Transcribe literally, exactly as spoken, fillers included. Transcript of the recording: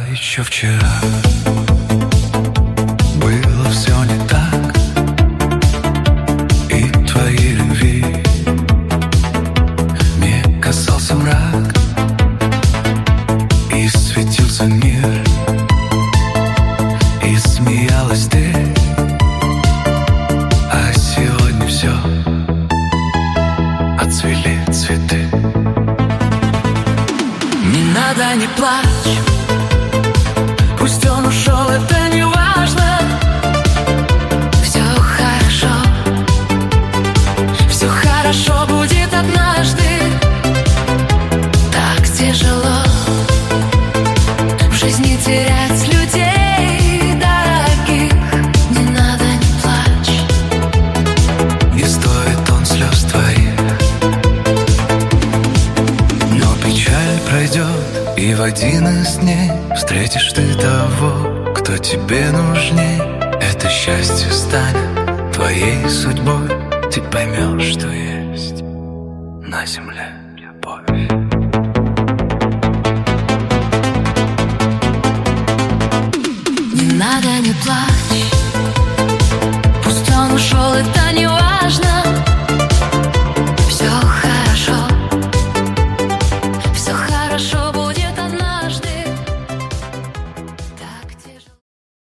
еще вчера было все не так, и твоей любви не касался мрак, и светился мир, и смеялась ты. А сегодня все, отцвели цветы. Не надо, не плачь, пусть он ушел, это не важно. Все хорошо, все хорошо будет однажды. Так тяжело в жизни терять людей дорогих. Не надо, не плачь, не стоит он слез твоих, но печаль пройдет, и в один из дней встретишь ты того, кто тебе нужней. Это счастье станет твоей судьбой, ты поймешь, что есть на земле.